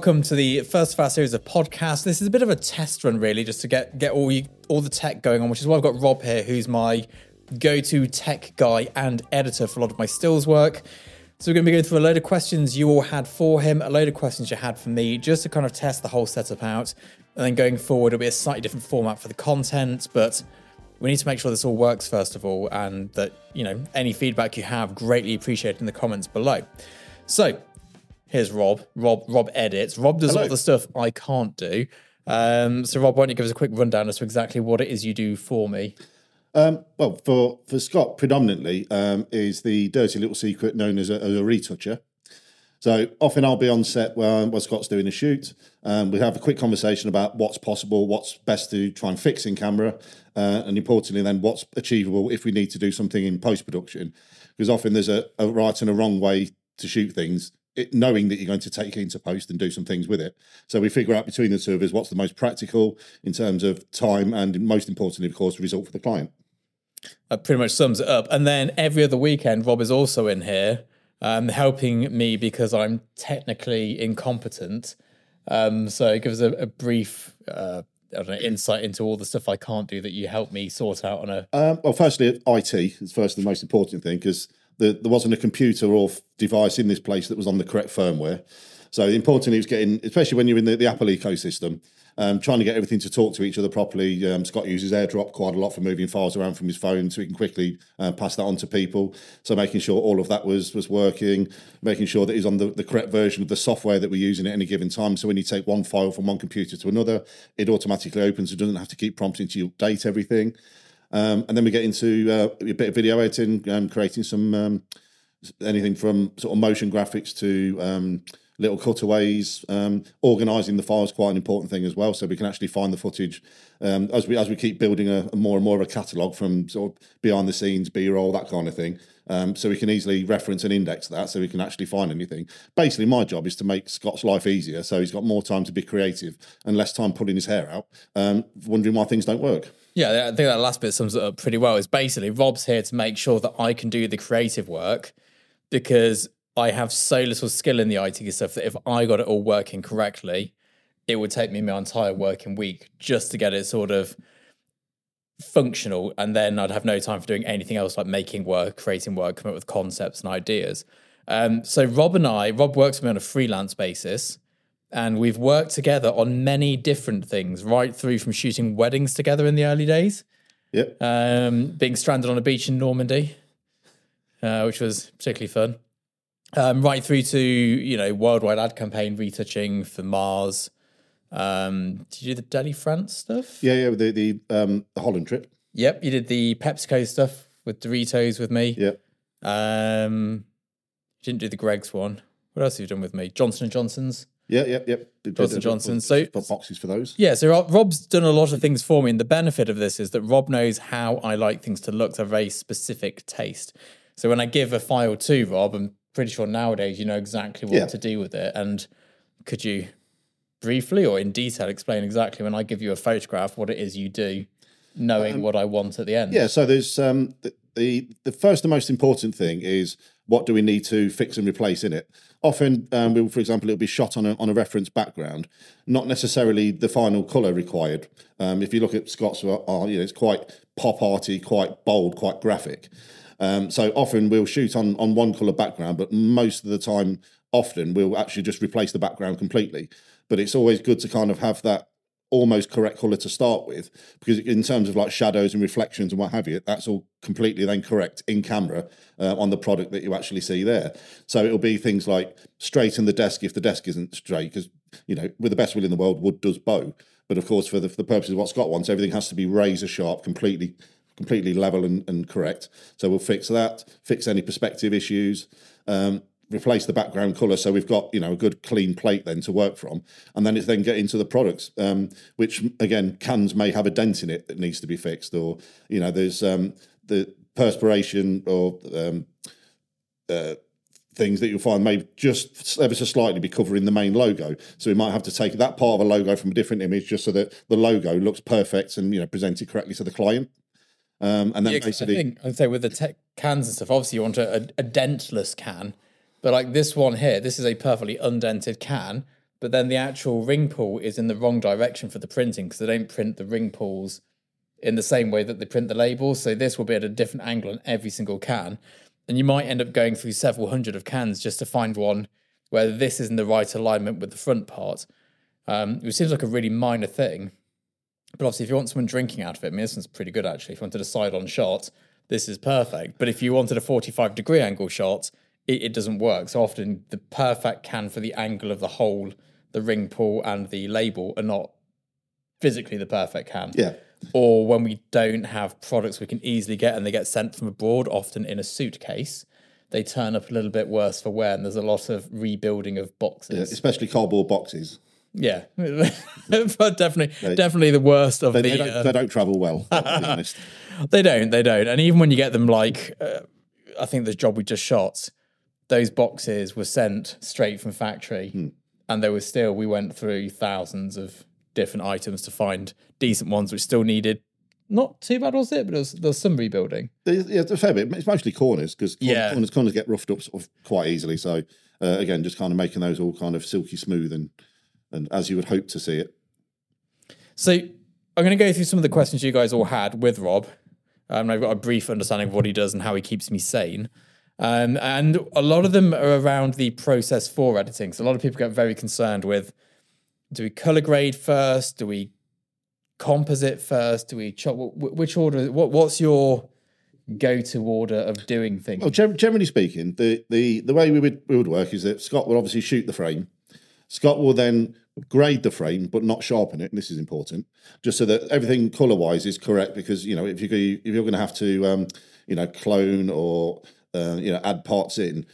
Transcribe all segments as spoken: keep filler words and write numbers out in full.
welcome to the first of our series of podcasts. This is a bit of a test run, really, just to get get all you, all the tech going on, which is why I've got Rob here, who's my go-to tech guy and editor for a lot of my stills work. So we're going to be going through a load of questions you all had for him, a load of questions you had for me, just to kind of test the whole setup out. And then going forward, it'll be a slightly different format for the content, but we need to make sure this all works first of all, and that, you know, any feedback you have, greatly appreciated in the comments below. So here's Rob. Rob Rob edits. Rob does Hello. all the stuff I can't do. Um, so Rob, why don't you give us a quick rundown as to exactly what it is you do for me? Um, well, for, for Scott, predominantly, um, is the dirty little secret known as a, as a retoucher. So often I'll be on set while, while Scott's doing a shoot. Um, we have a quick conversation about what's possible, what's best to try and fix in camera, uh, and importantly then what's achievable if we need to do something in post-production. Because often there's a, a right and a wrong way to shoot things, it, knowing that you're going to take it into post and do some things with it. So we figure out between the two of us what's the most practical in terms of time and, most importantly, of course, result for the client. That pretty much sums it up. And then every other weekend, Rob is also in here um, helping me because I'm technically incompetent. Um, so give us a, a brief uh, I don't know, insight into all the stuff I can't do that you help me sort out on a... Um, well, firstly, I T is first the most important thing, because the, there wasn't a computer or device in this place that was on the correct firmware. So importantly, it's getting, especially when you're in the, the Apple ecosystem, um, trying to get everything to talk to each other properly. Um, Scott uses AirDrop quite a lot for moving files around from his phone, so he can quickly uh, pass that on to people. So making sure all of that was was working, making sure that he's on the, the correct version of the software that we're using at any given time. So when you take one file from one computer to another, it automatically opens. It doesn't have to keep prompting to update everything. Um, and then we get into uh, a bit of video editing, um, creating some um, anything from sort of motion graphics to um, little cutaways. Um, organising the files quite an important thing as well, so we can actually find the footage um, as we as we keep building a, a more and more of a catalogue from sort of behind the scenes, B-roll, that kind of thing. Um, so we can easily reference and index that, so we can actually find anything. Basically, my job is to make Scott's life easier, so he's got more time to be creative and less time pulling his hair out, um, wondering why things don't work. Yeah, I think that last bit sums it up pretty well. Is basically Rob's here to make sure that I can do the creative work, because I have so little skill in the I T stuff that if I got it all working correctly, it would take me my entire working week just to get it sort of functional, and then I'd have no time for doing anything else like making work, creating work, coming up with concepts and ideas. Um, so Rob and I, Rob works with me on a freelance basis, and we've worked together on many different things, right through from shooting weddings together in the early days. Yep. Um, being stranded on a beach in Normandy, uh, which was particularly fun. Um, right through to, you know, worldwide ad campaign retouching for Mars. Um, did you do the Delhi, France stuff? Yeah, yeah, the the, um, the Holland trip. Yep, you did the PepsiCo stuff with Doritos with me. Yep. Um, you didn't do the Greggs one. What else have you done with me? Johnson and Johnson's. Yeah, yep, yep. Johnson and Johnson. So boxes for those. Yeah, so Rob's done a lot of things for me, and the benefit of this is that Rob knows how I like things to look to a very specific taste. So when I give a file to Rob, I'm pretty sure nowadays you know exactly what yeah. to do with it. And could you briefly or in detail explain exactly, when I give you a photograph, what it is you do, knowing um, what I want at the end? Yeah, so there's um, the, the the first and most important thing is, what do we need to fix and replace in it? Often, um, we'll, for example, it'll be shot on a, on a reference background, not necessarily the final colour required. Um, if you look at Scott's, uh, you know, it's quite pop arty, quite bold, quite graphic. Um, so often we'll shoot on, on one colour background, but most of the time, often we'll actually just replace the background completely. But it's always good to kind of have that almost correct colour to start with, because in terms of like shadows and reflections and what have you, that's all completely then correct in camera uh, on the product that you actually see there. So it'll be things like straighten the desk if the desk isn't straight, because, you know, with the best will in the world, wood does bow. But of course, for the, for the purposes of what Scott wants, everything has to be razor sharp, completely completely level and, and correct. So we'll fix that, fix any perspective issues, um, replace the background colour, so we've got, you know, a good clean plate then to work from. And then it's then get into the products, um, which again, cans may have a dent in it that needs to be fixed, or, you know, there's um, the perspiration or um, uh, things that you'll find may just ever so slightly be covering the main logo. So we might have to take that part of a logo from a different image just so that the logo looks perfect and, you know, presented correctly to the client. Um, and then yeah, basically, I think I'd say with the tech cans and stuff, obviously you want a, a dentless can, but like this one here, this is a perfectly undented can, but then the actual ring pull is in the wrong direction for the printing because they don't print the ring pulls in the same way that they print the labels. So this will be at a different angle on every single can. And you might end up going through several hundred of cans just to find one where this is in the right alignment with the front part. Um, it seems like a really minor thing. But obviously, if you want someone drinking out of it, I mean, this one's pretty good, actually. If you wanted a side-on shot, this is perfect. But if you wanted a forty-five degree angle shot, it, it doesn't work. So often, the perfect can for the angle of the hole, the ring pull, and the label are not physically the perfect can. Yeah. Or when we don't have products we can easily get and they get sent from abroad, often in a suitcase, they turn up a little bit worse for wear. And there's a lot of rebuilding of boxes. Yeah, especially cardboard boxes. Yeah, but definitely, they, definitely the worst of they, the. They don't, uh, they don't travel well. To be honest, they don't. They don't. And even when you get them, like uh, I think the job we just shot, those boxes were sent straight from factory, hmm. and there was still we went through thousands of different items to find decent ones, which still needed not too bad, was it? But there was, there was some rebuilding. Yeah, it's a fair bit. It's mostly corners because yeah. corners, corners get roughed up sort of quite easily. So uh, again, just kind of making those all kind of silky smooth and. And as you would hope to see it. So I'm going to go through some of the questions you guys all had with Rob. Um, I've got a brief understanding of what he does and how he keeps me sane. Um, and a lot of them are around the process for editing. So a lot of people get very concerned with, do we color grade first? Do we composite first? Do we chop? Which order? What, what's your go-to order of doing things? Well, generally speaking, the, the, the way we would, we would work is that Scott would obviously shoot the frame. Scott will then grade the frame, but not sharpen it. And this is important, just so that everything color-wise is correct. Because you know, if you if you're going to have to, um, you know, clone or uh, you know, add parts in,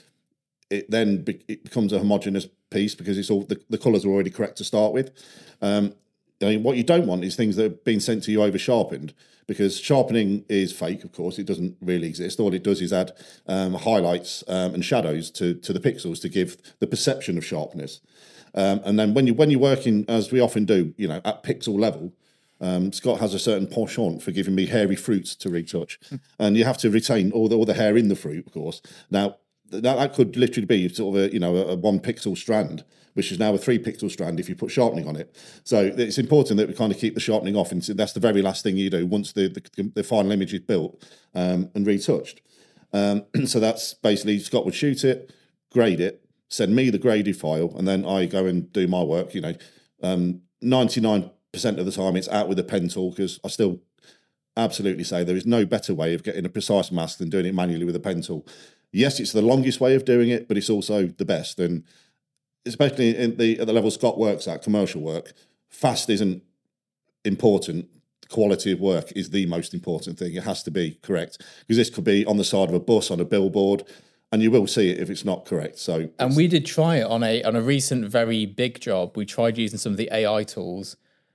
it then be, it becomes a homogeneous piece because it's all the, the colors are already correct to start with. Um, I mean, what you don't want is things that have been sent to you over sharpened, because sharpening is fake. Of course, it doesn't really exist. All it does is add um, highlights um, and shadows to to the pixels to give the perception of sharpness. Um, and then when you when you're working, as we often do, you know, at pixel level, um, Scott has a certain penchant for giving me hairy fruits to retouch, and you have to retain all the all the hair in the fruit, of course. Now that, that could literally be sort of a you know a, a one pixel strand, which is now a three pixel strand if you put sharpening on it. So it's important that we kind of keep the sharpening off, and that's the very last thing you do once the the, the final image is built um, and retouched. Um, so that's basically Scott would shoot it, grade it, send me the graded file, and then I go and do my work. You know, um, ninety-nine percent of the time it's out with a pen tool, because I still absolutely say there is no better way of getting a precise mask than doing it manually with a pen tool. Yes, it's the longest way of doing it, but it's also the best. And especially in the at the level Scott works at, commercial work, fast isn't important. The quality of work is the most important thing. It has to be correct, because this could be on the side of a bus, on a billboard, and you will see it if it's not correct. So, and we did try it on a on a recent very big job. We tried using some of the A I tools.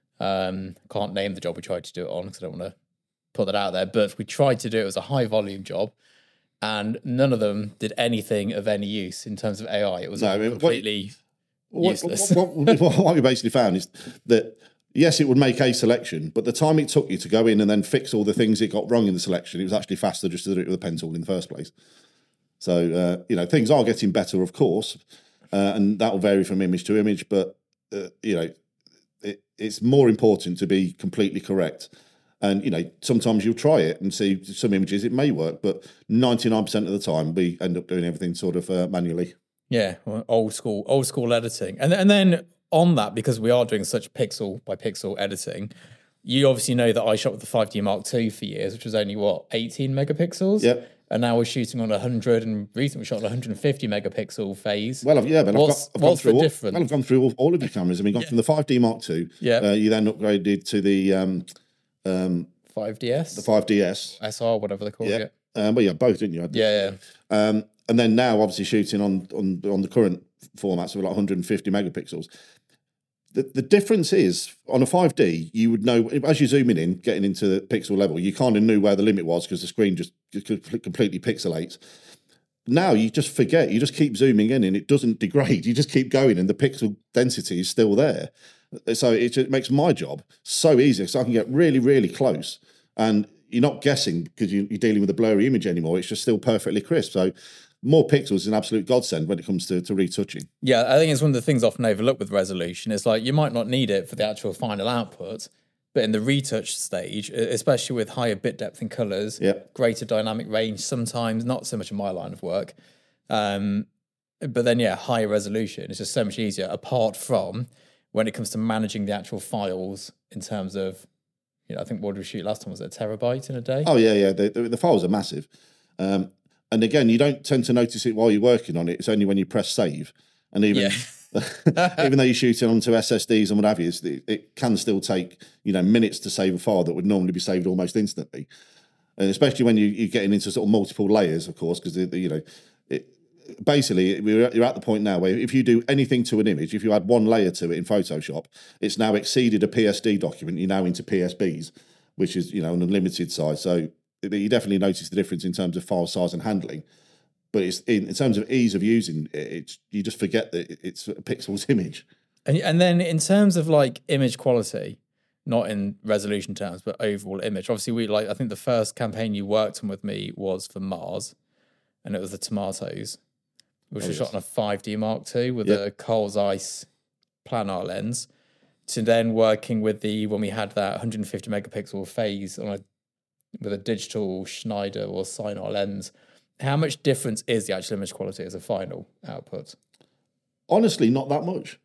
Um, can't name the job we tried to do it on because I don't want to put that out there. But we tried to do it. It was a high volume job, and none of them did anything of any use in terms of A I. It was no, I mean, completely what, useless. What, what, what, what we basically found is that yes, it would make a selection, but the time it took you to go in and then fix all the things it got wrong in the selection, it was actually faster just to do it with a pen tool in the first place. So, uh, you know, things are getting better, of course, uh, and that will vary from image to image, but, uh, you know, it, it's more important to be completely correct. And, you know, sometimes you'll try it and see some images, it may work, but ninety-nine percent of the time we end up doing everything sort of uh, manually. Yeah, well, old school, old school editing. And, and then on that, because we are doing such pixel by pixel editing, you obviously know that I shot with the five D Mark two for years, which was only, what, eighteen megapixels? Yep. And now we're shooting on one hundred, and recently we shot on one hundred fifty megapixel phase. Well, I've, yeah, but what's, I've, got, I've what's gone through the all, difference? Well, I've gone through all, all of your cameras. I mean, gone yeah. from the five D Mark two. Yeah. Uh, you then upgraded to the um, um, five D S, the five D S, S R, whatever they call yeah. it. Um, well, yeah, both, didn't you? Yeah, yeah. Um, and then now, obviously, shooting on on on the current formats of like one hundred fifty megapixels. The, the difference is, on a five D, you would know, as you're zooming in, getting into the pixel level, you kind of knew where the limit was because the screen just completely pixelates. Now you just forget, you just keep zooming in and it doesn't degrade. You just keep going and the pixel density is still there. So it just makes my job so easy, so I can get really, really close. And you're not guessing because you're dealing with a blurry image anymore. It's just still perfectly crisp. So more pixels is an absolute godsend when it comes to, to retouching. Yeah, I think it's one of the things often overlooked with resolution. It's like you might not need it for the actual final output, but in the retouch stage, especially with higher bit depth in colours, Yep. greater dynamic range, sometimes not so much in my line of work. Um, but then, yeah, higher resolution is just so much easier, apart from when it comes to managing the actual files in terms of, you know, I think what did we shoot last time? Was it a terabyte in a day? Oh, yeah, yeah. The, the, the files are massive. Um, and again, you don't tend to notice it while you're working on it. It's only when you press save. And even Yeah. even though you shoot it onto S S Ds and what have you, it, it can still take, you know, minutes to save a file that would normally be saved almost instantly. And especially when you, you're getting into sort of multiple layers, of course, because, you know, it, basically we're, you're at the point now where if you do anything to an image, if you add one layer to it in Photoshop, it's now exceeded a P S D document. You're now into P S Bs, which is, you know, an unlimited size. So you definitely notice the difference in terms of file size and handling. But it's in, in terms of ease of using it, it's, you just forget that it's a pixels image. And and then in terms of like image quality, not in resolution terms, but overall image. Obviously, we like I think the first campaign you worked on with me was for Mars, and it was the tomatoes, which Oh, was yes. shot on a five D Mark two with Yep. a Coles Zeiss planar lens. To then working with the when we had that one hundred fifty megapixel phase on a with a digital Schneider or Sinar lens. How much difference is the actual image quality as a final output? Honestly, not that much.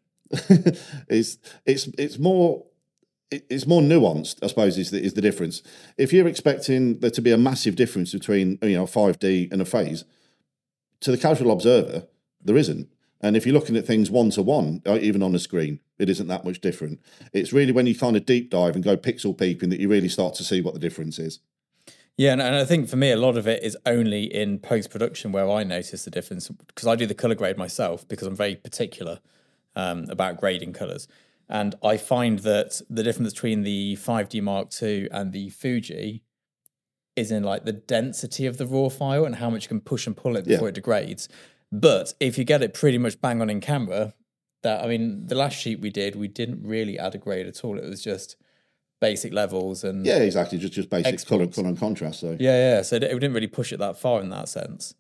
it's it's it's more it- it's more nuanced, I suppose, is the, is the difference. If you're expecting there to be a massive difference between, you know, five D and a phase, to the casual observer, there isn't. And if you're looking at things one to one, even on the screen, it isn't that much different. It's really when you kind of deep dive and go pixel peeping that you really start to see what the difference is. Yeah, and, and I think for me, a lot of it is only in post-production where I notice the difference, because I do the colour grade myself, because I'm very particular um, about grading colours. And I find that the difference between the five D Mark two and the Fuji is in like the density of the raw file and how much you can push and pull it before Yeah. it degrades. But if you get it pretty much bang on in camera, that I mean, the last sheet we did, we didn't really add a grade at all. It was just basic levels and Yeah, exactly. Just just basic color, Exports. color and contrast. So yeah, yeah. So it didn't really push it that far in that sense.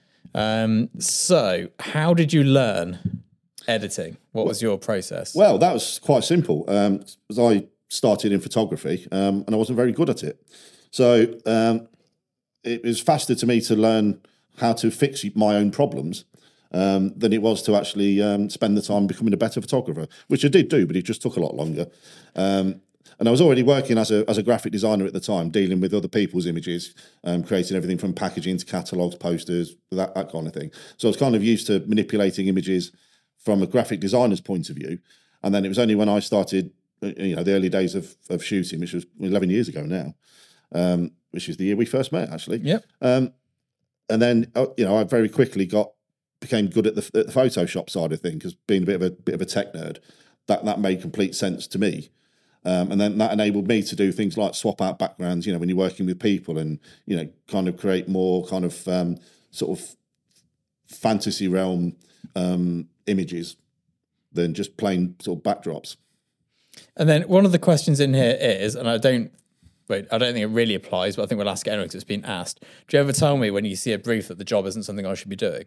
Um, so how did you learn editing? What was your process? well, that was quite simple. Um, as I started in photography, um, and I wasn't very good at it, so um, it was faster to me to learn how to fix my own problems um, than it was to actually um, spend the time becoming a better photographer, which I did do, but it just took a lot longer. Um, And I was already working as a as a graphic designer at the time, dealing with other people's images, um, creating everything from packaging to catalogs, posters, that, that kind of thing. So I was kind of used to manipulating images from a graphic designer's point of view. And then it was only when I started, you know, the early days of, of shooting, which was eleven years ago now, um, which is the year we first met, actually. Yep. Um, and then, uh, you know, I very quickly got became good at the, at the Photoshop side of things, because being a bit of a bit of a tech nerd, that that made complete sense to me. Um, and then that enabled me to do things like swap out backgrounds, you know, when you're working with people, and, you know, kind of create more kind of um, sort of fantasy realm um, images than just plain sort of backdrops. And then one of the questions in here is, and I don't, wait, I don't think it really applies, but I think we'll ask it anyway because it's been asked. Do you ever tell me when you see a brief that the job isn't something I should be doing?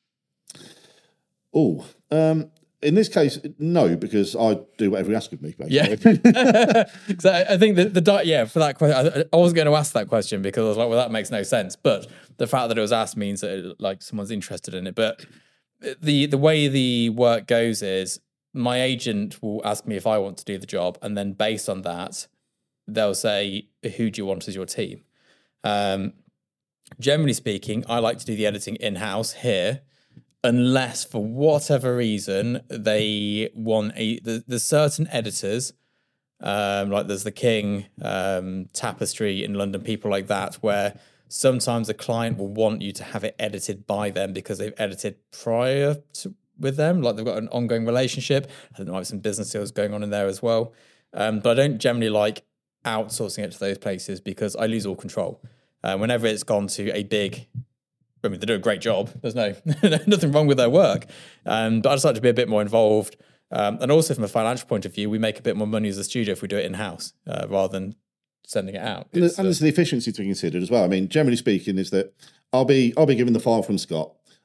Oh, um, in this case, no, because I do whatever you ask of me, basically. Yeah. So I I think that the di- yeah for that question, I, I was going to ask that question because I was like, well, that makes no sense. But the fact that it was asked means that it, like someone's interested in it. But the the way the work goes is my agent will ask me if I want to do the job, and then based on that, they'll say, who do you want as your team? Um, generally speaking, I like to do the editing in house here. Unless for whatever reason they want a, there's certain editors, um, like there's the King, um, Tapestry in London, people like that, where sometimes the client will want you to have it edited by them because they've edited prior to, with them, like they've got an ongoing relationship. I think there might be some business deals going on in there as well. Um, but I don't generally like outsourcing it to those places because I lose all control. Uh, whenever it's gone to a big I mean, they do a great job. There's no nothing wrong with their work. Um, but I just like to be a bit more involved. Um, and also from a financial point of view, we make a bit more money as a studio if we do it in-house uh, rather than sending it out. And, and there's the efficiency to be considered as well. I mean, generally speaking, is that I'll be I'll be given the file from Scott.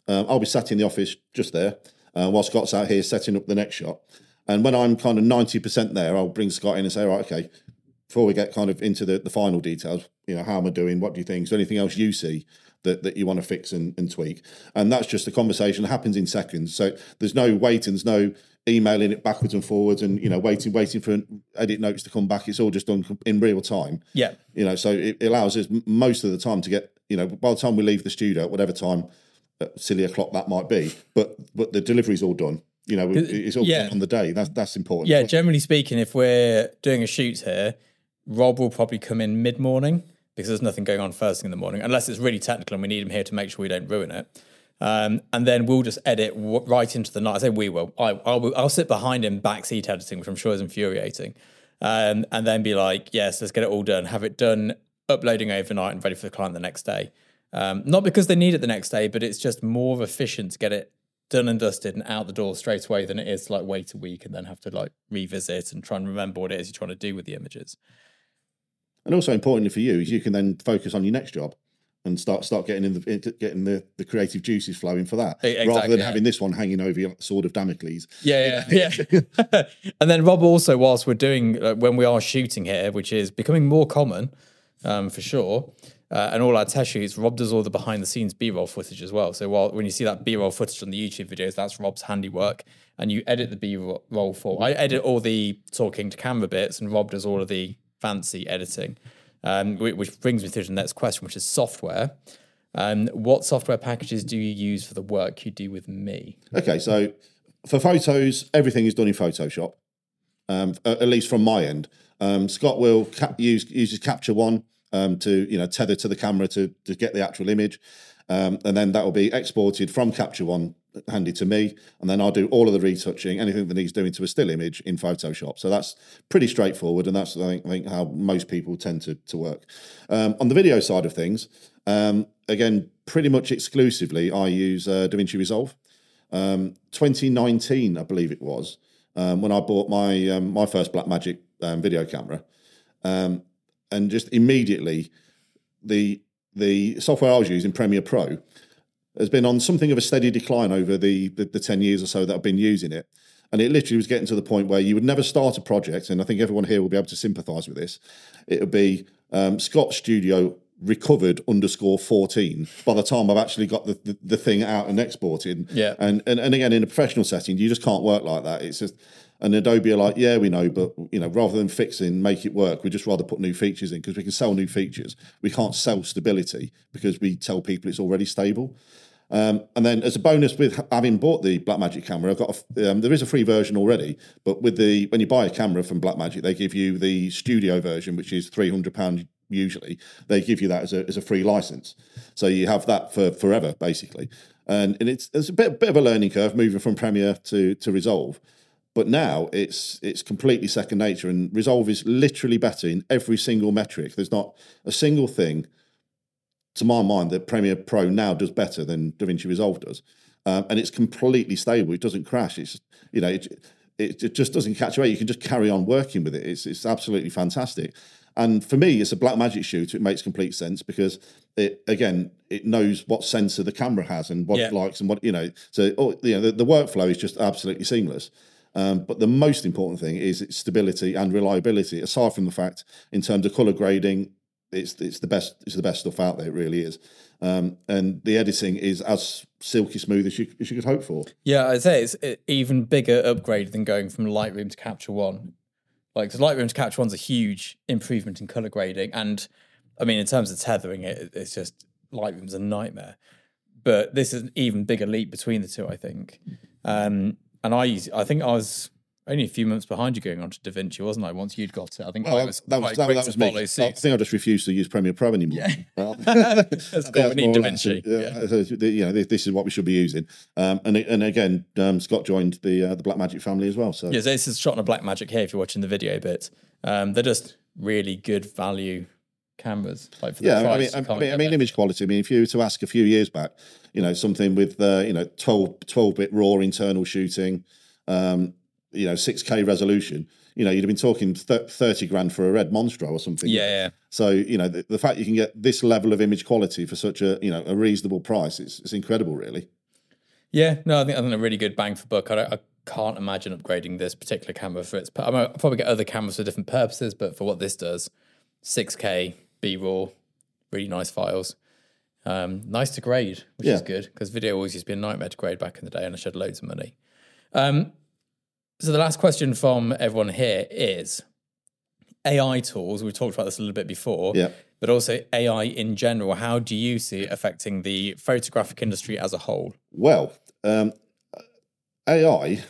Um, I'll be sat in the office just there uh, while Scott's out here setting up the next shot. And when I'm kind of ninety percent there, I'll bring Scott in and say, right, okay, before we get kind of into the, the final details, you know, how am I doing? What do you think? Is there anything else you see that, that you want to fix and, and tweak? And that's just a conversation that happens in seconds. So there's no waiting, there's no emailing it backwards and forwards and, you know, waiting, waiting for edit notes to come back. It's all just done in real time. Yeah. You know, so it allows us most of the time to get, you know, by the time we leave the studio, whatever time, uh, silly o'clock that might be, but but the delivery's all done. You know, it's all yeah. done on the day. That's that's important. Yeah, generally speaking, if we're doing a shoot here, Rob will probably come in mid-morning because there's nothing going on first thing in the morning, unless it's really technical and we need him here to make sure we don't ruin it. Um, and then we'll just edit w- right into the night. I say we will. I, I'll, I'll sit behind him backseat editing, which I'm sure is infuriating. Um, and then be like, yes, let's get it all done. Have it done, uploading overnight and ready for the client the next day. Um, not because they need it the next day, but it's just more efficient to get it done and dusted and out the door straight away than it is to like wait a week and then have to like revisit and try and remember what it is you're trying to do with the images. And also importantly for you is you can then focus on your next job and start start getting in the getting the, the creative juices flowing for that, exactly, rather than yeah. having this one hanging over your sword of Damocles. Yeah, yeah, yeah. And then Rob also, whilst we're doing uh, when we are shooting here, which is becoming more common um, for sure, uh, and all our test shoots, Rob does all the behind the scenes B-roll footage as well. So while when you see that B-roll footage on the YouTube videos, that's Rob's handiwork, and you edit the B-roll for. I edit all the talking to camera bits, and Rob does all of the fancy editing. Um, which brings me through to the next question, which is software. Um, what software packages do you use for the work you do with me? Okay, so for photos, everything is done in Photoshop, um, at least from my end. Um, Scott will cap- use uses Capture One um, to you know tether to the camera to to get the actual image, um, and then that will be exported from Capture One, handed to me, and then I'll do all of the retouching, anything that needs doing to a still image in Photoshop. So that's pretty straightforward, and that's I think, I think how most people tend to to work. Um, on the video side of things, um, again, pretty much exclusively, I use uh, DaVinci Resolve. Um, twenty nineteen, I believe it was, um, when I bought my um, my first Blackmagic um, video camera, um, and just immediately the the software I was using, Premiere Pro, has been on something of a steady decline over the, the the ten years or so that I've been using it. And it literally was getting to the point where you would never start a project, and I think everyone here will be able to sympathise with this. It would be um, Scott Studio recovered underscore fourteen by the time I've actually got the, the, the thing out and exported. Yeah. And, and and again, in a professional setting, you just can't work like that. It's just, and Adobe are like, yeah, we know, but you know, rather than fixing, make it work, we just rather put new features in because we can sell new features. We can't sell stability because we tell people it's already stable. Um, and then as a bonus with having bought the Blackmagic camera, I've got a, um, there is a free version already, but with the when you buy a camera from Blackmagic, they give you the studio version, which is three hundred pounds usually. They give you that as a as a free license. So you have that for forever, basically. And, and it's, it's a bit, bit of a learning curve moving from Premiere to, to Resolve. But now it's it's completely second nature, and Resolve is literally better in every single metric. There's not a single thing, to my mind, that Premiere Pro now does better than DaVinci Resolve does, um, and it's completely stable. It doesn't crash. It's you know it, it it just doesn't catch away. You can just carry on working with it. It's it's absolutely fantastic. And for me, it's a Blackmagic shoot. It makes complete sense because it again it knows what sensor the camera has and what yeah. it likes and what you know. So oh, you know the, the workflow is just absolutely seamless. Um, but the most important thing is its stability and reliability. Aside from the fact, in terms of color grading, It's it's the best it's the best stuff out there. It really is, um, and the editing is as silky smooth as you as you could hope for. Yeah, I'd say it's an even bigger upgrade than going from Lightroom to Capture One. Like, because Lightroom to Capture One's a huge improvement in color grading, and I mean, in terms of tethering, it it's just Lightroom's a nightmare. But this is an even bigger leap between the two, I think. Um, and I use, I think I was only a few months behind you going on to DaVinci, wasn't I? Once you'd got it, I think well, I was that was that, that was me. I think I just refused to use Premiere Pro anymore. Yeah, well, that's cool. We need DaVinci. Yeah, yeah. So, you know, this, this is what we should be using. Um, and and again, um, Scott joined the uh, the Blackmagic family as well. So yeah, this is shot on a Blackmagic here. If you're watching the video bit, um, they're just really good value cameras. Like for the yeah, price, I mean, I mean, I mean, image quality. I mean, if you were to ask a few years back, you know, something with uh, you know twelve bit raw internal shooting. Um, you know, six K resolution, you know, you'd have been talking thirty grand for a Red Monstro or something. Yeah, yeah. So, you know, the, the fact you can get this level of image quality for such a, you know, a reasonable price, it's, it's incredible, really. Yeah, no, I think I think a really good bang for buck. I, don't, I can't imagine upgrading this particular camera for its. I mean, I'll probably get other cameras for different purposes, but for what this does, six K B-raw, really nice files. Um, nice to grade, which Yeah. is good because video always used to be a nightmare to grade back in the day, and I shed loads of money. Um, so the last question from everyone here is A I tools. We've talked about this a little bit before, Yeah. but also A I in general. How do you see it affecting the photographic industry as a whole? Well, um, A I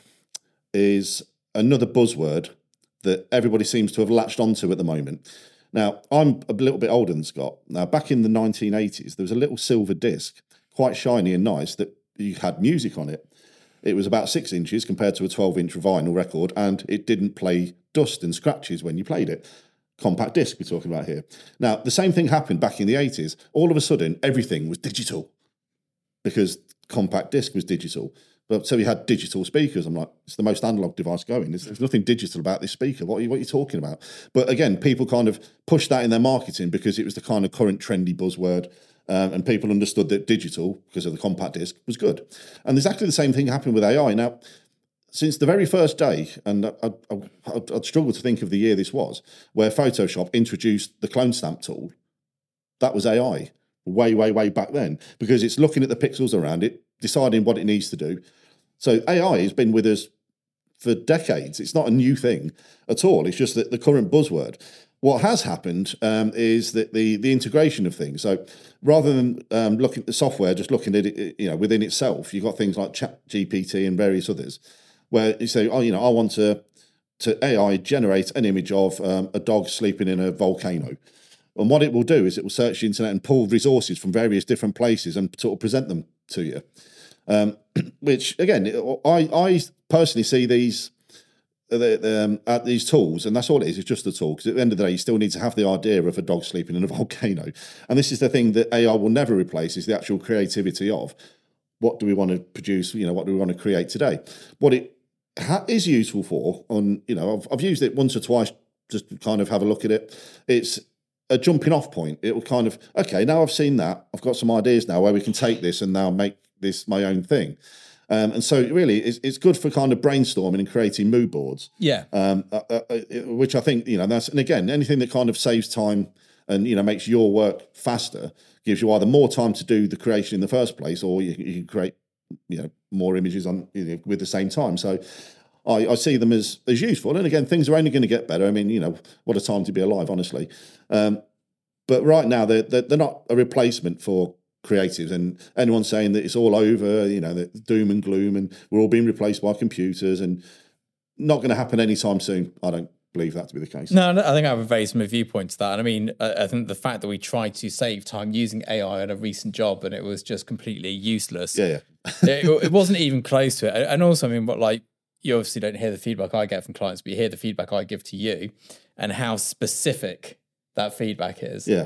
is another buzzword that everybody seems to have latched onto at the moment. Now, I'm a little bit older than Scott. Now, back in the nineteen eighties, there was a little silver disc, quite shiny and nice, that you had music on it. It was about six inches compared to a twelve-inch vinyl record, and it didn't play dust and scratches when you played it. Compact disc we're talking about here. Now, the same thing happened back in the eighties. All of a sudden, everything was digital because compact disc was digital. But so we had digital speakers. I'm like, it's the most analog device going. There's, there's nothing digital about this speaker. What are, you, what are you talking about? But again, people kind of pushed that in their marketing because it was the kind of current trendy buzzword. Um, and people understood that digital, because of the compact disc, was good. And exactly the same thing happened with A I. Now, since the very first day, and I, I, I'd, I'd struggle to think of the year this was, where Photoshop introduced the clone stamp tool, that was A I. Way, way, way back then, because it's looking at the pixels around it, deciding what it needs to do. So A I has been with us for decades. It's not a new thing at all. It's just that the current buzzword. What has happened um, is that the the integration of things. So rather than um, looking at the software, just looking at it, you know, within itself, you've got things like ChatGPT and various others, where you say, oh, you know, I want to to A I generate an image of um, a dog sleeping in a volcano. And what it will do is it will search the internet and pull resources from various different places and sort of present them to you. Um, which, again, I, I personally see these the, the, um, at these tools, and that's all it is. It's just a tool, because at the end of the day, you still need to have the idea of a dog sleeping in a volcano. And this is the thing that A I will never replace, is the actual creativity of what do we want to produce, you know, what do we want to create today. What it ha- is useful for, on, you know, I've, I've used it once or twice just to kind of have a look at it. It's a jumping off point. It will kind of, okay, now I've seen that, I've got some ideas now where we can take this and now make this my own thing. Um, and so really it's, it's good for kind of brainstorming and creating mood boards. Yeah. Um, uh, uh, which I think, you know, that's, and again, anything that kind of saves time and, you know, makes your work faster gives you either more time to do the creation in the first place, or you, you can create, you know, more images on, you know, with the same time. So I, I see them as, as useful. And again, things are only going to get better. I mean, you know, what a time to be alive, honestly. Um, but right now, they're, they're, they're not a replacement for creatives. And anyone saying that it's all over, you know, that doom and gloom and we're all being replaced by computers, and not going to happen anytime soon. I don't believe that to be the case. No, I think I have a very similar viewpoint to that. And I mean, I think the fact that we tried to save time using A I at a recent job and it was just completely useless. Yeah, yeah. it, it wasn't even close to it. And also, I mean, what like, you obviously don't hear the feedback I get from clients, but you hear the feedback I give to you and how specific that feedback is. Yeah.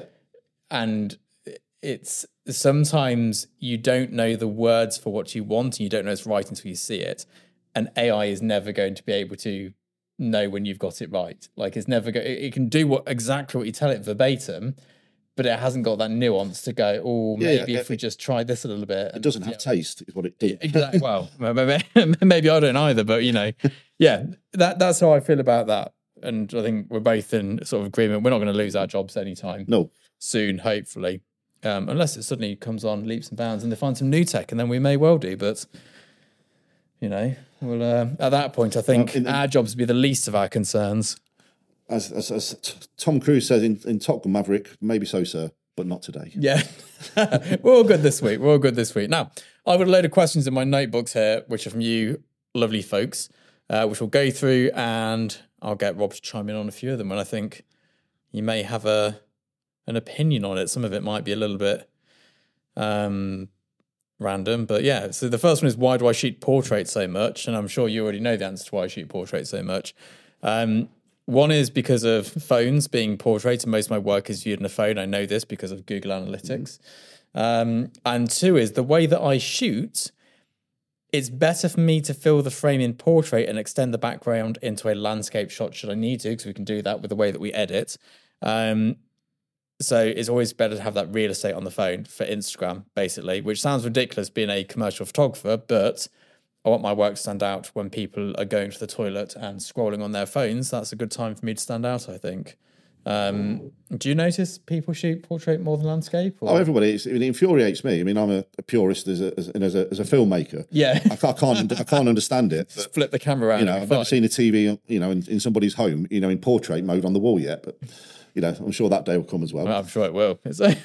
And it's sometimes you don't know the words for what you want and you don't know it's right until you see it. And A I is never going to be able to know when you've got it right. Like it's never go. It, it can do what exactly what you tell it verbatim, but it hasn't got that nuance to go, oh, maybe yeah, if we just try this a little bit. It doesn't have taste, is what it does. Exactly. Well, maybe, maybe I don't either, but you know, yeah, that that's how I feel about that. And I think we're both in sort of agreement. We're not going to lose our jobs anytime No. soon, hopefully, um, unless it suddenly comes on leaps and bounds and they find some new tech, and then we may well do. But you know, well, uh, at that point, I think Um, in- our jobs would be the least of our concerns. As, as, as Tom Cruise says in, in Top Gun Maverick, maybe so, sir, but not today. Yeah, we're all good this week. We're all good this week. Now, I've got a load of questions in my notebooks here, which are from you lovely folks, uh, which we'll go through, and I'll get Rob to chime in on a few of them. And I think you may have a an opinion on it. Some of it might be a little bit um, random, but yeah. So the first one is, why do I shoot portraits so much? And I'm sure you already know the answer to why I shoot portraits so much. Um, One is because of phones being portraits, and most of my work is viewed on a phone. I know this because of Google Analytics. Um, and two is the way that I shoot, it's better for me to fill the frame in portrait and extend the background into a landscape shot should I need to, because we can do that with the way that we edit. Um, So it's always better to have that real estate on the phone for Instagram, basically, which sounds ridiculous being a commercial photographer, but I want my work to stand out when people are going to the toilet and scrolling on their phones. That's a good time for me to stand out, I think. Um, do you notice people shoot portrait more than landscape? Or? Oh, everybody! It's, it infuriates me. I mean, I'm a, a purist as a, as, as a as a filmmaker. Yeah, I, I can't I can't understand it. Just flip the camera around. You know, I've never seen a T V, you know, in, in somebody's home, you know, in portrait mode on the wall yet, but. You know, I'm sure that day will come as well. well I'm sure it will.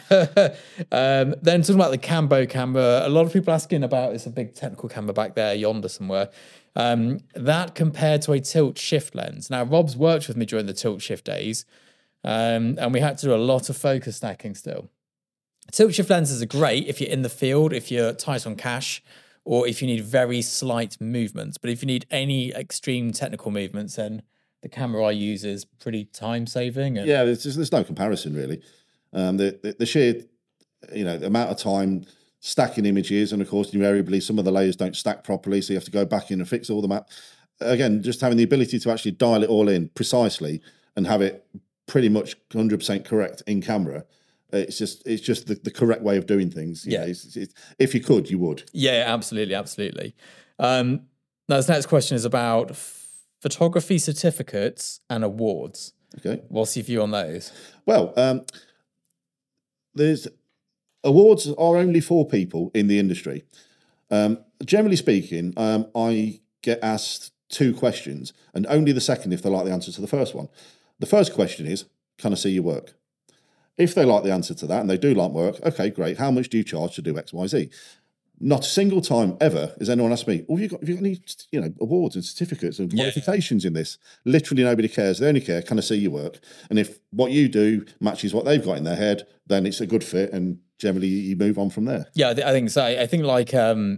um, then talking about the Cambo camera, a lot of people asking about, it's a big technical camera back there, yonder somewhere. Um, that compared to a tilt shift lens. Now, Rob's worked with me during the tilt shift days, um, and we had to do a lot of focus stacking still. Tilt shift lenses are great if you're in the field, if you're tight on cash, or if you need very slight movements. But if you need any extreme technical movements, then the camera I use is pretty time saving. And yeah, there's, just, there's no comparison really. Um, the, the the sheer, you know, the amount of time stacking images, and of course, invariably some of the layers don't stack properly, so you have to go back in and fix all them up. Again, just having the ability to actually dial it all in precisely and have it pretty much one hundred percent correct in camera. It's just it's just the, the correct way of doing things. You yeah, know, it's, it's, if you could, you would. Yeah, absolutely, absolutely. Um, now, this next question is about photography certificates and awards. Okay. What's your view on those? Well, um, there's awards are only for people in the industry. Um, generally speaking, um, I get asked two questions, and only the second if they like the answer to the first one. The first question is, can I see your work? If they like the answer to that, and they do like work, okay, great. How much do you charge to do X, Y, Z? Not a single time ever has anyone asked me, oh, have you got, have you got any, you know, awards and certificates and qualifications yeah. in this? Literally nobody cares. They only care, can I see your work? And if what you do matches what they've got in their head, then it's a good fit, and generally you move on from there. Yeah, I, th- I think so. I think like, um,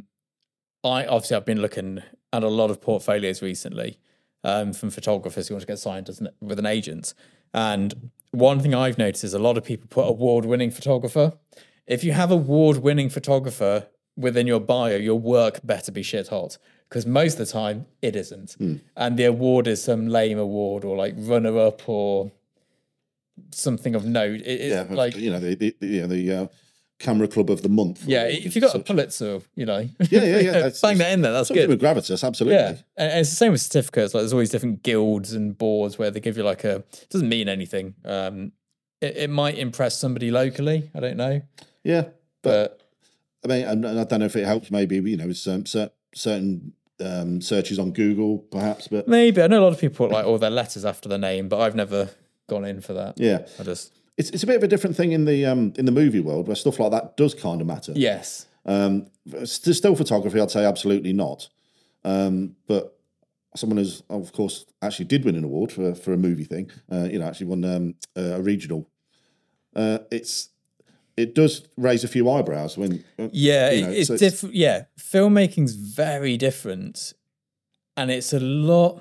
I obviously I've been looking at a lot of portfolios recently um, from photographers who want to get signed as an, with an agent. And one thing I've noticed is a lot of people put award-winning photographer. If you have award-winning photographer within your bio, your work better be shit hot, because most of the time it isn't. Mm. And the award is some lame award or like runner up or something of note. It, it's yeah, like, you know, the, the, you know, the uh, camera club of the month. Yeah, if you got such. a Pulitzer, you know, yeah, yeah, yeah, that's, bang that in there. That's good. With gravitas, absolutely. Yeah, and, and it's the same with certificates. Like, there's always different guilds and boards where they give you like a. It doesn't mean anything. Um, it, it might impress somebody locally. I don't know. Yeah, but, but I mean, and I don't know if it helps. Maybe you know, some certain um, searches on Google, perhaps. But maybe I know a lot of people put like all their letters after their name, but I've never gone in for that. Yeah, I just. It's it's a bit of a different thing in the um, in the movie world where stuff like that does kind of matter. Yes. Um, st- still photography, I'd say absolutely not. Um, but someone who's, of course, actually did win an award for for a movie thing. Uh, you know, actually won um, a regional. Uh, it's it does raise a few eyebrows when. Uh, yeah, you know, it's so different. Yeah, filmmaking's very different, and it's a lot.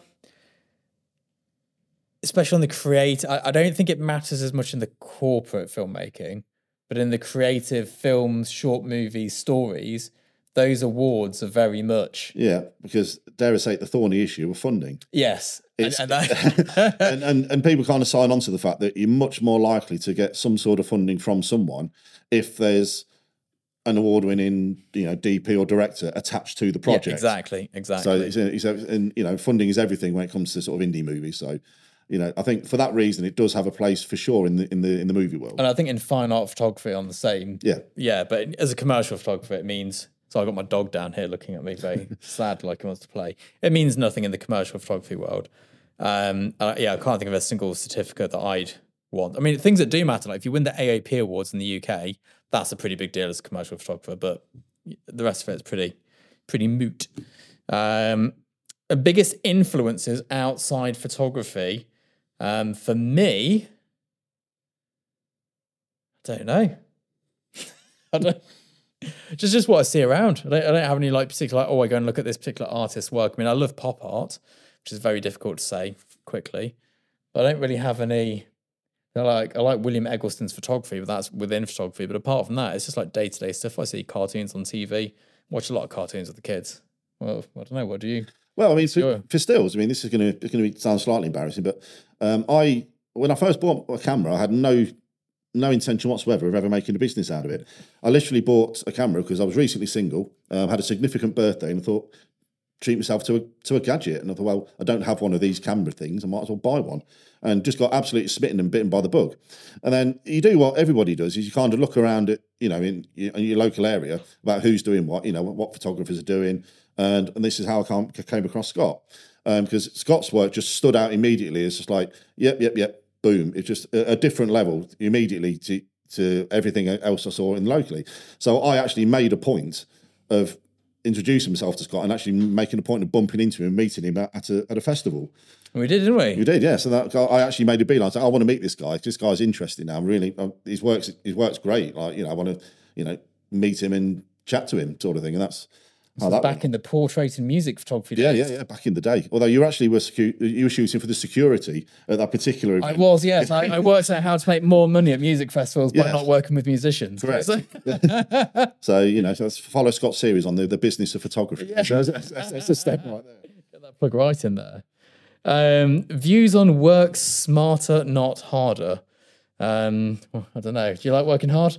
Especially on the creative, I, I don't think it matters as much in the corporate filmmaking, but in the creative films, short movies, stories, those awards are very much. Yeah, because dare I say it, the thorny issue of funding. Yes. It's, and, and, and, and, and people kind of sign on to the fact that you're much more likely to get some sort of funding from someone if there's an award-winning, you know, D P or director attached to the project. Yeah, exactly, exactly. So, it's, it's, and, you know, funding is everything when it comes to sort of indie movies, so... You know, I think for that reason, it does have a place for sure in the in the in the movie world. And I think in fine art photography, on the same. Yeah, yeah. But as a commercial photographer, it means. So I got my dog down here looking at me, very sad, like he wants to play. It means nothing in the commercial photography world. Um, uh, yeah, I can't think of a single certificate that I'd want. I mean, things that do matter, like if you win the A O P awards in the U K, that's a pretty big deal as a commercial photographer. But the rest of it is pretty pretty moot. Um, the biggest influences outside photography. Um, for me, I don't know. I don't. Just, just what I see around. I don't, I don't have any like particular. Like, oh, I go and look at this particular artist's work. I mean, I love pop art, which is very difficult to say quickly. But I don't really have any. I like I like William Eggleston's photography, but that's within photography. But apart from that, it's just like day to day stuff. I see cartoons on T V. Watch a lot of cartoons with the kids. Well, I don't know. What do you? Well, I mean, for, for stills, I mean, this is going to going to sound slightly embarrassing, but um, I when I first bought a camera, I had no no intention whatsoever of ever making a business out of it. I literally bought a camera because I was recently single, um, had a significant birthday, and I thought, treat myself to a to a gadget. And I thought, well, I don't have one of these camera things. I might as well buy one. And just got absolutely smitten and bitten by the bug. And then you do what everybody does, is you kind of look around at, you know, in, in your local area about who's doing what, you know, what, what photographers are doing. And, and this is how I came across Scott. Um, because Scott's work just stood out immediately. It's just like, yep, yep, yep, boom. It's just a, a different level immediately to, to everything else I saw in locally. So I actually made a point of introducing myself to Scott and actually making a point of bumping into him and meeting him at, at, a, at a festival. We did, didn't we? We did, yeah. So that, I actually made a beeline. I said, I want to meet this guy. This guy's interesting now. I'm really, uh, his work's his work's great. Like, you know, I want to, you know, meet him and chat to him, sort of thing. And that's how that back went. In the portrait and music photography days. Yeah, yeah, yeah. Back in the day. Although you actually were secu- you were shooting for the security at that particular event. I was, yes. I, I worked out how to make more money at music festivals by yes. not working with musicians. Correct. Yeah. So you know, so let's follow Scott's series on the, the business of photography. Yeah. So that's, that's, that's a step right there. Get that plug right in there. Um, views on work smarter, not harder. Um, well, I don't know. Do you like working hard?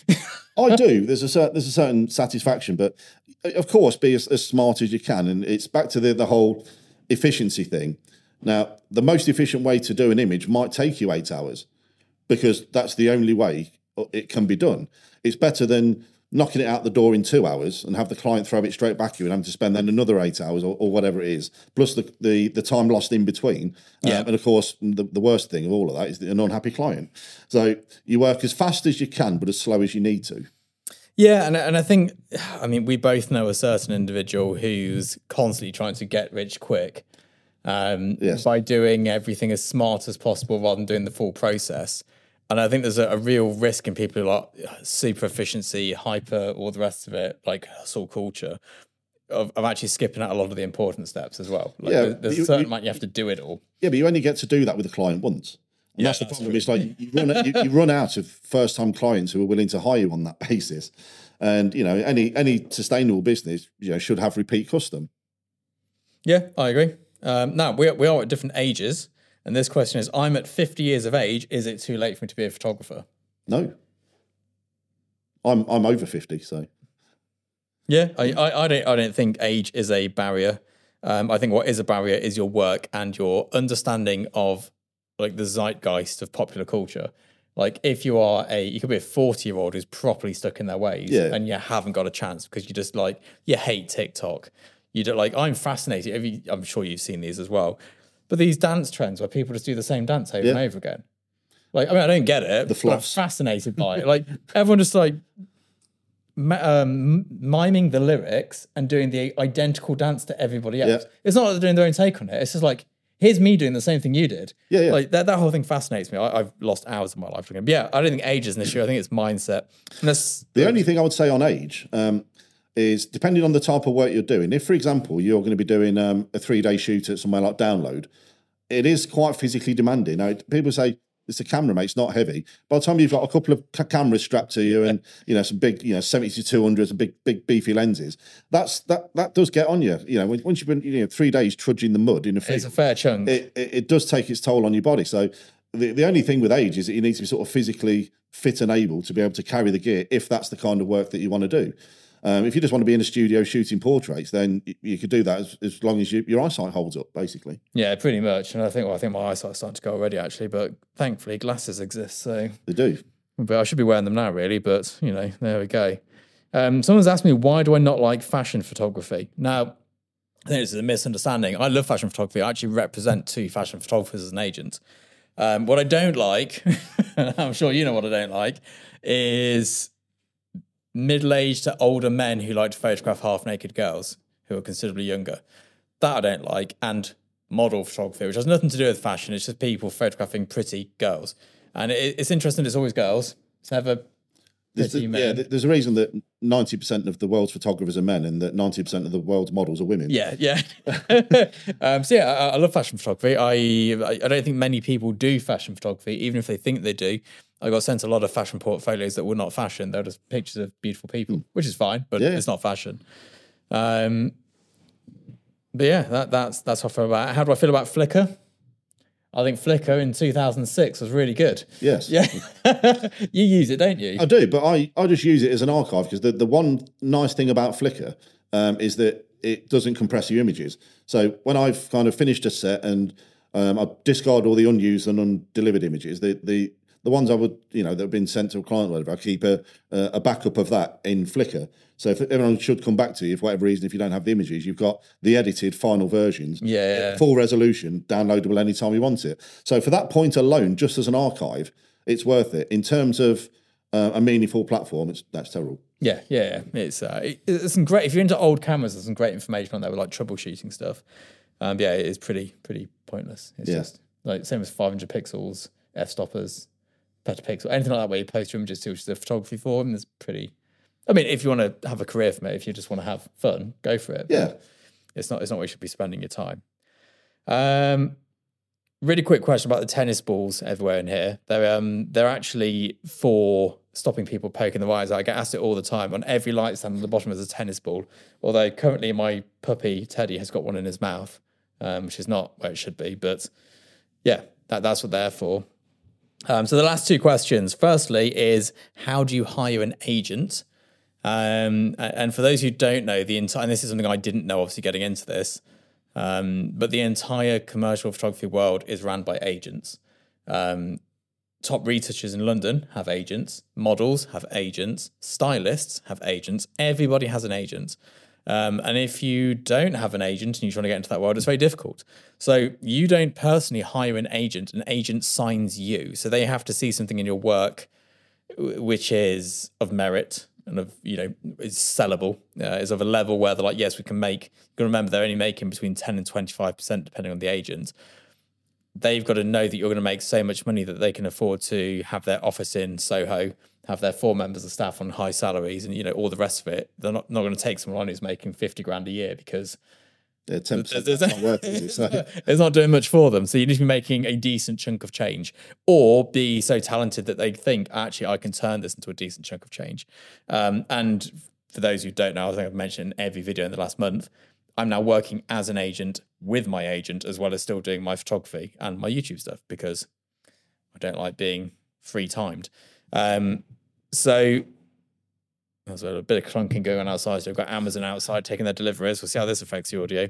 I do. There's a certain, there's a certain satisfaction, but of course, be as, as smart as you can. And it's back to the, the whole efficiency thing. Now, the most efficient way to do an image might take you eight hours because that's the only way it can be done. It's better than knocking it out the door in two hours and have the client throw it straight back at you and having to spend then another eight hours or, or whatever it is, plus the, the, the time lost in between. Yeah. Um, and of course, the, the worst thing of all of that is an unhappy client. So you work as fast as you can, but as slow as you need to. Yeah, and and I think, I mean, we both know a certain individual who's constantly trying to get rich quick um, yes. by doing everything as smart as possible rather than doing the full process. And I think there's a, a real risk in people who are like super efficiency, hyper, all the rest of it, like hustle culture, of, of actually skipping out a lot of the important steps as well. Like, yeah, there's there's you, a certain you, amount you have to do it all. Yeah, but you only get to do that with a client once. And yeah, that's the that's problem. True. It's like you run, you, you run out of first-time clients who are willing to hire you on that basis. And, you know, any any sustainable business, you know, should have repeat custom. Yeah, I agree. Um, now, we, we are at different ages. And this question is, I'm at fifty years of age. Is it too late for me to be a photographer? No. I'm I'm over fifty, so. Yeah, I, I, I don't I don't think age is a barrier. Um, I think what is a barrier is your work and your understanding of like the zeitgeist of popular culture. Like if you are a, you could be a forty year old who's properly stuck in their ways yeah. and you haven't got a chance because you just like, you hate TikTok. You don't like, I'm fascinated. Have you, I'm sure you've seen these as well. But these dance trends where people just do the same dance over yeah. and over again. Like, I mean, I don't get it. The floss. But I'm fascinated by it. Like everyone just like um, miming the lyrics and doing the identical dance to everybody else. Yeah. It's not like they're doing their own take on it. It's just like, here's me doing the same thing you did. Yeah, yeah. Like that, that whole thing fascinates me. I, I've lost hours of my life looking. But yeah, I don't think age is an issue. I think it's mindset. And that's, the only thing I would say on age um, is depending on the type of work you're doing. If, for example, you're going to be doing um, a three-day shoot at somewhere like Download, it is quite physically demanding. Now, people say it's a camera, mate. It's not heavy. By the time you've got a couple of ca- cameras strapped to you, and you know some big, you know, seventy to two hundreds and big, big beefy lenses, that's that that does get on you. You know, once you've been you know three days trudging the mud in a field, it's a fair chunk. It, it, it does take its toll on your body. So the the only thing with age is that you need to be sort of physically fit and able to be able to carry the gear if that's the kind of work that you want to do. Um, if you just want to be in a studio shooting portraits, then you, you could do that as, as long as you, your eyesight holds up, basically. Yeah, pretty much. And I think, well, I think my eyesight's starting to go already, actually. But thankfully, glasses exist, so they do. But I should be wearing them now, really. But you know, there we go. Um, someone's asked me, why do I not like fashion photography? Now, I think this is a misunderstanding. I love fashion photography. I actually represent two fashion photographers as an agent. Um, what I don't like, and I'm sure you know what I don't like, is middle-aged to older men who like to photograph half-naked girls who are considerably younger. That I don't like. And model photography, which has nothing to do with fashion. It's just people photographing pretty girls. And it, it's interesting, it's always girls. It's never pretty the, men. Yeah, there's a reason that ninety percent of the world's photographers are men and that ninety percent of the world's models are women. Yeah, yeah. um, so yeah, I, I love fashion photography. I I don't think many people do fashion photography, even if they think they do. I got sent a lot of fashion portfolios that were not fashion. They're just pictures of beautiful people, which is fine, but yeah. It's not fashion. Um, but yeah, that, that's that's how I feel about it. How do I feel about Flickr? I think Flickr in two thousand six was really good. Yes. Yeah. You use it, don't you? I do, but I, I just use it as an archive because the, the one nice thing about Flickr um, is that it doesn't compress your images. So when I've kind of finished a set and um, I discard all the unused and undelivered images, the the the ones I would, you know, that have been sent to a client or whatever, I keep a, a backup of that in Flickr. So if everyone should come back to you, for whatever reason, if you don't have the images, you've got the edited final versions, yeah, full resolution, downloadable anytime you want it. So for that point alone, just as an archive, it's worth it. In terms of uh, a meaningful platform, it's that's terrible. Yeah, yeah, yeah. It's uh, it, it's some great. If you're into old cameras, there's some great information on there with like troubleshooting stuff. Um, yeah, it is pretty pretty pointless. It's Yeah. just like same as five hundred pixels, f stoppers, petapixel, anything like that where you post your images to, which is a photography forum. Is pretty. I mean, if you want to have a career from it, if you just want to have fun, go for it. Yeah. But it's not. It's not where you should be spending your time. Um, really quick question about the tennis balls everywhere in here. They're um they're actually for stopping people poking the wires out. I get asked it all the time. On every light stand at the bottom is a tennis ball. Although currently my puppy Teddy has got one in his mouth, um, which is not where it should be. But yeah, that, that's what they're for. Um, so the last two questions. Firstly is, how do you hire an agent? Um, and for those who don't know, the entire, and this is something I didn't know, obviously getting into this, um, but the entire commercial photography world is ran by agents. Um, top retouchers in London have agents, models have agents, stylists have agents. Everybody has an agent. Um, and if you don't have an agent and you're trying to get into that world, it's very difficult. So you don't personally hire an agent. An agent signs you. So they have to see something in your work which is of merit and of, you know, is sellable, uh, is of a level where they're like, yes, we can make, you can remember they're only making between ten and twenty-five percent depending on the agent. They've got to know that you're going to make so much money that they can afford to have their office in Soho, have their four members of staff on high salaries and, you know, all the rest of it. They're not, not going to take someone on who's making fifty grand a year because Yeah, ten percent it's not worth it, is it? So. It's not doing much for them. So you need to be making a decent chunk of change or be so talented that they think, actually, I can turn this into a decent chunk of change. Um, and for those who don't know, I think I've mentioned in every video in the last month, I'm now working as an agent with my agent as well as still doing my photography and my YouTube stuff because I don't like being free timed. Um, so there's a bit of clunking going on outside. So we've got Amazon outside taking their deliveries. We'll see how this affects the audio.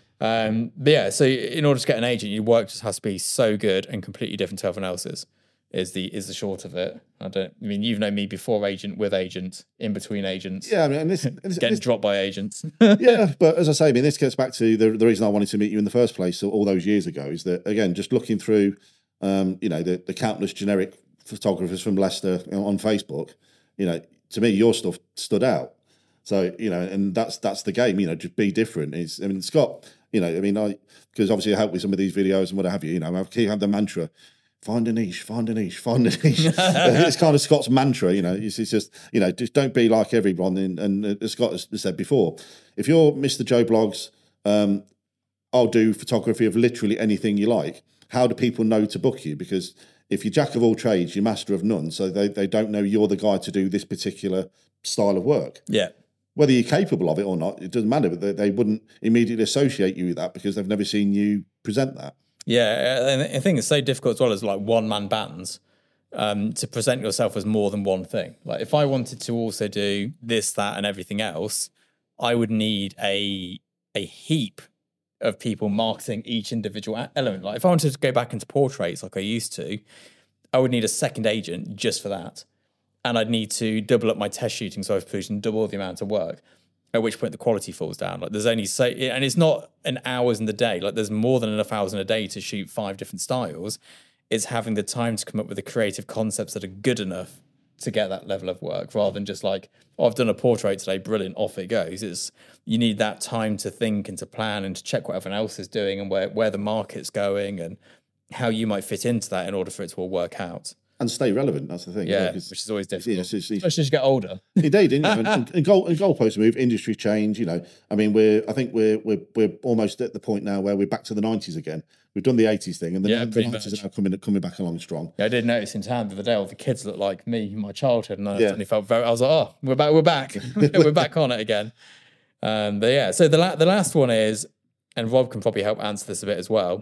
Um, but yeah, so in order to get an agent, your work just has to be so good and completely different to everyone else's. Is the is the short of it. I don't. I mean, you've known me before agent, with agent, in between agents. Yeah, I mean, and this, and this getting this, dropped by agents. Yeah, but as I say, I mean, this gets back to the the reason I wanted to meet you in the first place all those years ago is that, again, just looking through, um, you know, the, the countless generic photographers from Leicester on Facebook, you know, to me, your stuff stood out. So, you know, and that's that's the game, you know, just be different. It's, I mean, Scott, you know, I mean, I, because obviously I help with some of these videos and what have you, you know, I keep having the mantra, find a niche, find a niche, find a niche. It's kind of Scott's mantra, you know, it's, it's just, you know, just don't be like everyone. And, and as Scott has said before, if you're Mister Joe Blogs, um, I'll do photography of literally anything you like. How do people know to book you? Because if you're jack of all trades, you're master of none. So they, they don't know you're the guy to do this particular style of work. Yeah. Whether you're capable of it or not, it doesn't matter. But they, they wouldn't immediately associate you with that because they've never seen you present that. Yeah, and I think it's so difficult as well as like one-man bands um, to present yourself as more than one thing. Like if I wanted to also do this, that, and everything else, I would need a a heap of people marketing each individual element. Like if I wanted to go back into portraits like I used to, I would need a second agent just for that. And I'd need to double up my test shooting so I was producing double the amount of work. At which point the quality falls down. Like there's only so, and it's not an hours in the day. Like there's more than enough hours in a day to shoot five different styles. It's having the time to come up with the creative concepts that are good enough to get that level of work, rather than just like, oh, I've done a portrait today, brilliant, off it goes. It's you need that time to think and to plan and to check what everyone else is doing and where where the market's going and how you might fit into that in order for it to all work out. And stay relevant, that's the thing. Yeah, you know, which is always difficult. It's, it's, it's, Especially as you get older. Indeed, you know, and, and, goal, and goalposts move, industry change. You know, I mean, we're I think we're we're we're almost at the point now where we're back to the nineties again. We've done the eighties thing, and the, Yeah, the pretty nineties much. are now coming coming back along strong. Yeah, I did notice in town the other day, all the kids look like me in my childhood, and I Yeah. suddenly felt very. I was like, oh, we're back, we're back, we're back on it again. Um, but yeah, so the la- the last one is, and Rob can probably help answer this a bit as well.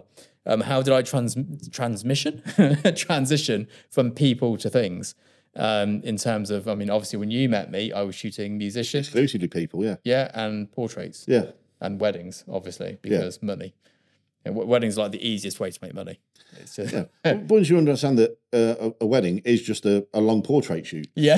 Um, how did I trans transmission transition from people to things? Um, in terms of, I mean, obviously when you met me, I was shooting musicians, Exclusively people, yeah. yeah, and portraits, Yeah. and weddings, obviously, because money. And w- weddings are like the easiest way to make money. It's just, Yeah. But once you understand that uh, a, a wedding is just a, a long portrait shoot, yeah.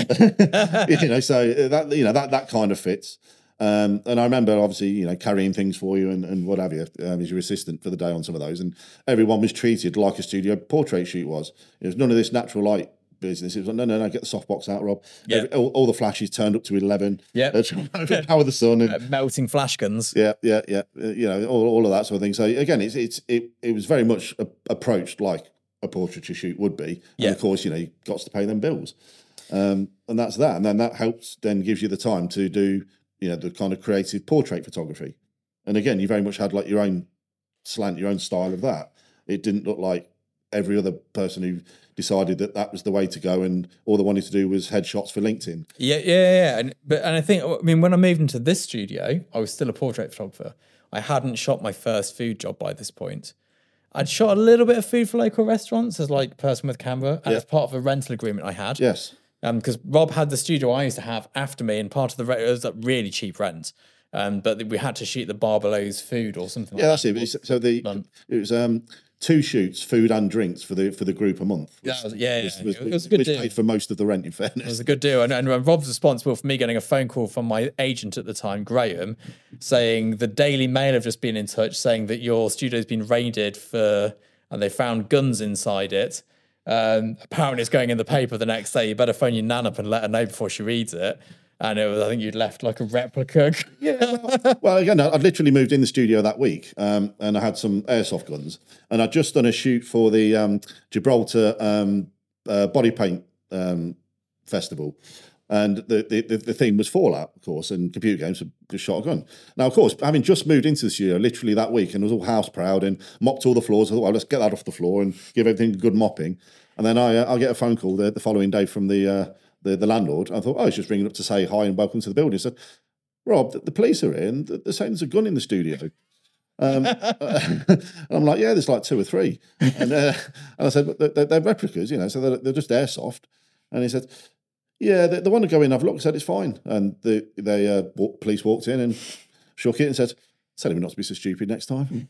you know, so that you know that that kind of fits. Um, and I remember obviously, you know, carrying things for you and, and what have you um, as your assistant for the day on some of those, and everyone was treated like a studio portrait shoot was. It was none of this natural light business. It was like, no, no, no, get the softbox out, Rob. Yeah. Every, all, all the flashes turned up to eleven. Yeah. Power the sun and Uh, melting flash guns. yeah, yeah, yeah. Uh, you know, all, all of that sort of thing. So again, it's it's it, it was very much a, approached like a portraiture shoot would be. And Yeah. of course, you know, you've got to pay them bills. Um, and that's that. And then that helps, then gives you the time to do, you know, the kind of creative portrait photography. And again, you very much had like your own slant, your own style of that. It didn't look like every other person who decided that that was the way to go and all they wanted to do was headshots for LinkedIn. Yeah, yeah, yeah. And but and I think I mean when I moved into this studio, I was still a portrait photographer. I hadn't shot my first food job by this point. I'd shot a little bit of food for local restaurants as like person with camera, and Yeah. as part of a rental agreement I had. Yes. Um, because Rob had the studio I used to have after me, and part of the rent it was like really cheap rent. Um, but we had to shoot the Barbalow's food or something. Yeah, like that's it. It's- So the Month. it was um, two shoots, food and drinks for the for the group a month. That was- yeah, yeah. was- was- It was a good which deal. paid for most of the rent. In It fairness, was a good deal. And, and Rob's responsible for me getting a phone call from my agent at the time, Graham, saying the Daily Mail have just been in touch saying that your studio's been raided for, and they found guns inside it. Um, apparently it's going in the paper the next day. You better phone your nan up and let her know before she reads it. And it was, I think you'd left like a replica. yeah. Well, again, I'd literally moved in the studio that week, um, and I had some airsoft guns, and I'd just done a shoot for the um, Gibraltar um, uh, body paint um, festival. And the, the the theme was Fallout, of course, and computer games, so just shot a gun. Now, of course, having just moved into the studio literally that week and was all house proud and mopped all the floors, I thought, well, let's get that off the floor and give everything a good mopping. And then I uh, I get a phone call the, the following day from the, uh, the the landlord. I thought, oh, he's just ringing up to say hi and welcome to the building. He said, Rob, the, the police are here and they're saying there's a gun in the studio. Um, and I'm like, yeah, there's like two or three. And, uh, and I said, but they're, they're replicas, you know, so they're, they're just airsoft. And he said, yeah, they, they want to go in, have a look. I said, it's fine. And the they, uh, walk, police walked in and shook it and said, tell him not to be so stupid next time.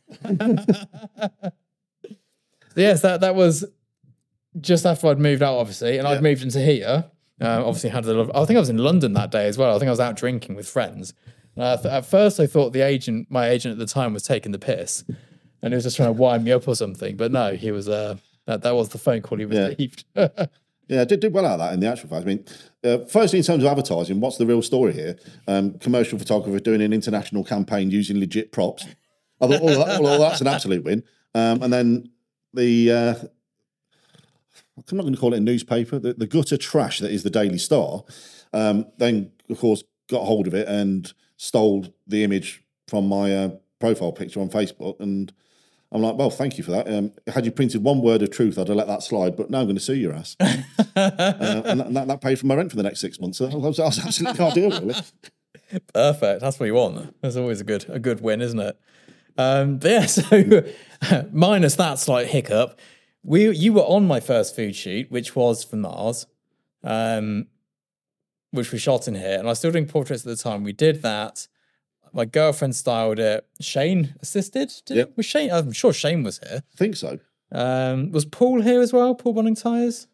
Yes, that, that was just after I'd moved out, obviously, and Yeah. I'd moved into here. Uh, obviously, had a lot of, I think I was in London that day as well. I think I was out drinking with friends. Uh, th- at first, I thought the agent, my agent at the time, was taking the piss, and he was just trying to wind me up or something. But no, he was. Uh, that that was the phone call he Yeah. received. Yeah, did did well out of that in the actual fact. I mean, uh, firstly, in terms of advertising, what's the real story here? Um, commercial photographer doing an international campaign using legit props. I thought, oh, that, well, that's an absolute win. Um, and then the, uh, I'm not going to call it a newspaper, the, the gutter trash that is the Daily Star, um, then, of course, got hold of it and stole the image from my uh, profile picture on Facebook. And I'm like, well, thank you for that. Um, had you printed one word of truth, I'd have let that slide, but now I'm going to sue your ass. uh, and that, that, that paid for my rent for the next six months. So that was, that was absolutely ideal, really. Perfect. That's what you want. That's always a good a good win, isn't it? Um, but yeah. So minus that slight hiccup, we you were on my first food shoot, which was for Mars, um, which we shot in here, and I was still doing portraits at the time. We did that. My girlfriend styled it. Shane assisted. Did Yep. it? Was Shane? I'm sure Shane was here. I think so. Um, was Paul here as well? Paul Bonning Tires.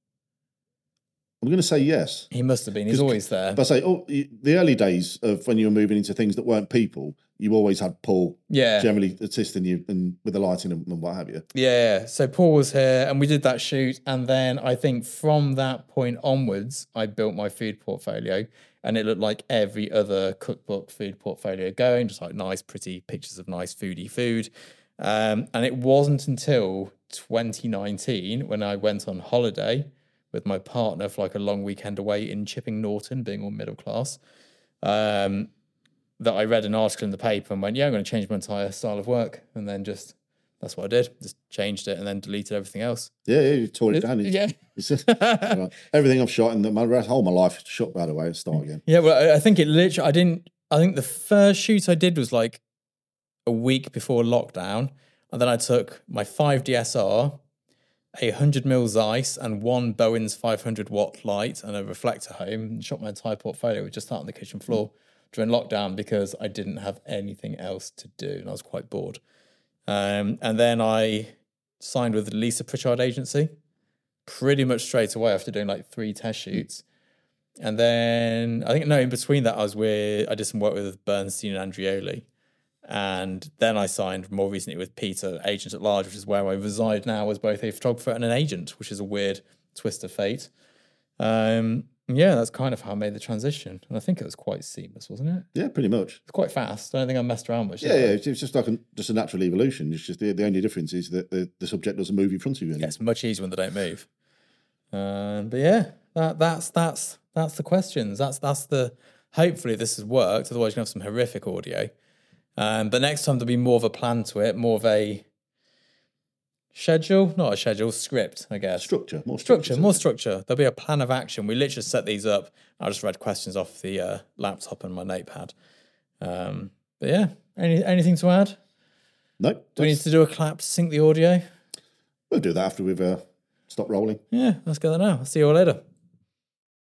I'm going to say yes. He must have been. He's always there. But I say, oh, y- the early days of when you were moving into things that weren't people, you always had Paul Yeah. generally assisting you and with the lighting and, and what have you. Yeah, so Paul was here and we did that shoot. And then I think from that point onwards, I built my food portfolio and it looked like every other cookbook food portfolio going, just like nice, pretty pictures of nice foodie food. Um, and it wasn't until twenty nineteen when I went on holiday with my partner for like a long weekend away in Chipping Norton, being all middle class, um, that I read an article in the paper and went, yeah, I'm going to change my entire style of work. And then just, that's what I did. Just changed it and then deleted everything else. Yeah, yeah, you tore it down. It's, Yeah. it's just, right. Everything I've shot in the, my rest, whole my life shot by the way and start again. Yeah, well, I- I think it literally, I didn't, I think the first shoot I did was like a week before lockdown. And then I took my five D S R, a one hundred mil Zeiss, and one Bowens five hundred watt light and a reflector home, and shot my entire portfolio with just that on the kitchen floor during lockdown because I didn't have anything else to do and I was quite bored. Um, and then I signed with the Lisa Pritchard agency pretty much straight away after doing like three test shoots. And then I think, no, in between that, I was with, I did some work with Bernstein and Andreoli. And then I signed more recently with Peter, Agent at Large, which is where I reside now as both a photographer and an agent, which is a weird twist of fate. Um, yeah, that's kind of how I made the transition. And I think it was quite seamless, wasn't it? Yeah, pretty much. It's quite fast. I don't think I messed around much. Yeah, yeah, it's just like a, just a natural evolution. It's just the, the only difference is that the, the subject doesn't move in front of you anymore. Yeah, it's much easier when they don't move. Um, but yeah, that, that's that's that's the questions. That's that's the. Hopefully this has worked. Otherwise, you're gonna have some horrific audio. Um, but next time there'll be more of a plan to it, more of a schedule, not a schedule, script, I guess. Structure, more structure, structure more structure. There'll be a plan of action. We literally set these up. I just read questions off the uh, laptop and my notepad. Um, but yeah, any anything to add? No. Do we need to do a clap to sync the audio? We'll do that after we've uh, stopped rolling. Yeah, let's go there now. I'll see you all later.